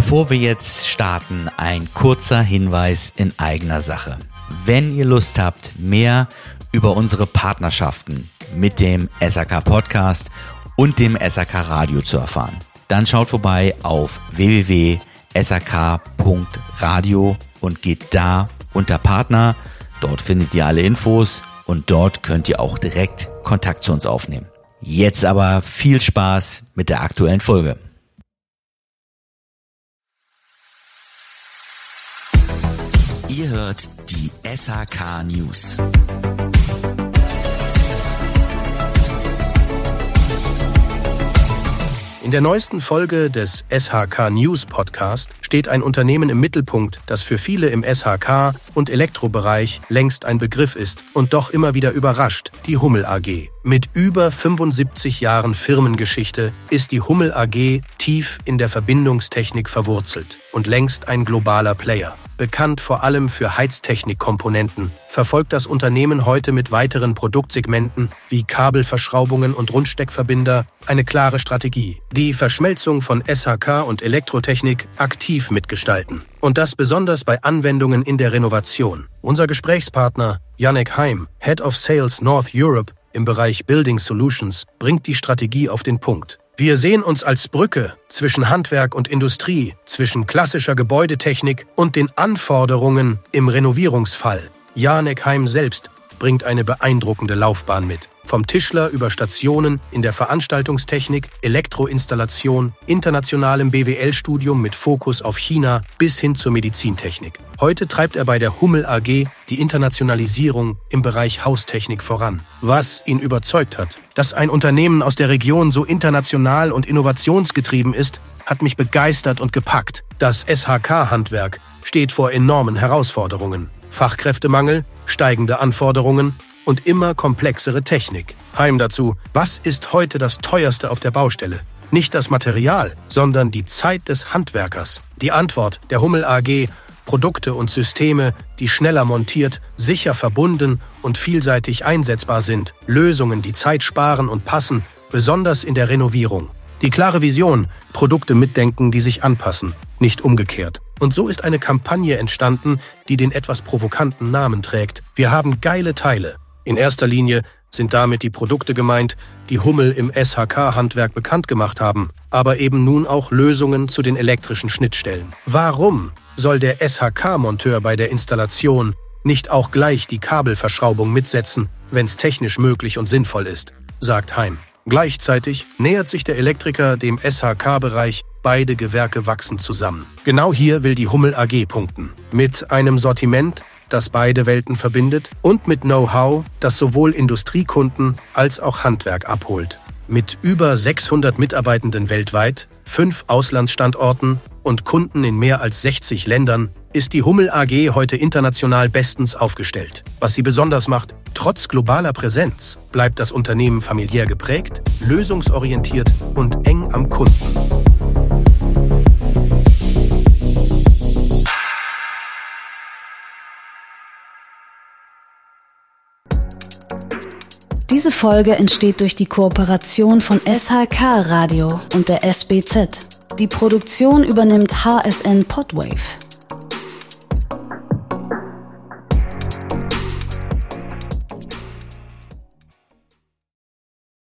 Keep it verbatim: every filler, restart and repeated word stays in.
Bevor wir jetzt starten, ein kurzer Hinweis in eigener Sache. Wenn ihr Lust habt, mehr über unsere Partnerschaften mit dem S H K Podcast und dem S H K Radio zu erfahren, dann schaut vorbei auf w w w punkt s h k punkt radio und geht da unter Partner. Dort findet ihr alle Infos und dort könnt ihr auch direkt Kontakt zu uns aufnehmen. Jetzt aber viel Spaß mit der aktuellen Folge. Ihr hört die S H K News. In der neuesten Folge des S H K News Podcast steht ein Unternehmen im Mittelpunkt, das für viele im S H K- und Elektrobereich längst ein Begriff ist und doch immer wieder überrascht, die Hummel A G. Mit über fünfundsiebzig Jahren Firmengeschichte ist die Hummel A G tief in der Verbindungstechnik verwurzelt und längst ein globaler Player. Bekannt vor allem für Heiztechnikkomponenten, verfolgt das Unternehmen heute mit weiteren Produktsegmenten wie Kabelverschraubungen und Rundsteckverbinder eine klare Strategie: die Verschmelzung von S H K und Elektrotechnik aktiv mitgestalten. Und das besonders bei Anwendungen in der Renovation. Unser Gesprächspartner Yannick Heim, Head of Sales North Europe im Bereich Building Solutions, bringt die Strategie auf den Punkt. Wir sehen uns als Brücke zwischen Handwerk und Industrie, zwischen klassischer Gebäudetechnik und den Anforderungen im Renovierungsfall. Yannick Heim selbst bringt eine beeindruckende Laufbahn mit. Vom Tischler über Stationen in der Veranstaltungstechnik, Elektroinstallation, internationalem B W L-Studium mit Fokus auf China bis hin zur Medizintechnik. Heute treibt er bei der Hummel A G die Internationalisierung im Bereich Haustechnik voran. Was ihn überzeugt hat, dass ein Unternehmen aus der Region so international und innovationsgetrieben ist, hat mich begeistert und gepackt. Das S H K-Handwerk steht vor enormen Herausforderungen. Fachkräftemangel, steigende Anforderungen und immer komplexere Technik. Heim dazu: Was ist heute das teuerste auf der Baustelle? Nicht das Material, sondern die Zeit des Handwerkers. Die Antwort der Hummel A G: Produkte und Systeme, die schneller montiert, sicher verbunden und vielseitig einsetzbar sind. Lösungen, die Zeit sparen und passen, besonders in der Renovierung. Die klare Vision: Produkte mitdenken, die sich anpassen, nicht umgekehrt. Und so ist eine Kampagne entstanden, die den etwas provokanten Namen trägt: Wir haben geile Teile. In erster Linie sind damit die Produkte gemeint, die Hummel im S H K-Handwerk bekannt gemacht haben, aber eben nun auch Lösungen zu den elektrischen Schnittstellen. Warum soll der S H K-Monteur bei der Installation nicht auch gleich die Kabelverschraubung mitsetzen, wenn es technisch möglich und sinnvoll ist, sagt Heim. Gleichzeitig nähert sich der Elektriker dem S H K-Bereich. Beide Gewerke wachsen zusammen. Genau hier will die Hummel A G punkten. Mit einem Sortiment, das beide Welten verbindet, und mit Know-how, das sowohl Industriekunden als auch Handwerk abholt. Mit über sechshundert Mitarbeitenden weltweit, fünf Auslandsstandorten und Kunden in mehr als sechzig Ländern ist die Hummel A G heute international bestens aufgestellt. Was sie besonders macht: Trotz globaler Präsenz bleibt das Unternehmen familiär geprägt, lösungsorientiert und eng am Kunden. Diese Folge entsteht durch die Kooperation von S H K Radio und der S B Z. Die Produktion übernimmt H S N Podwave.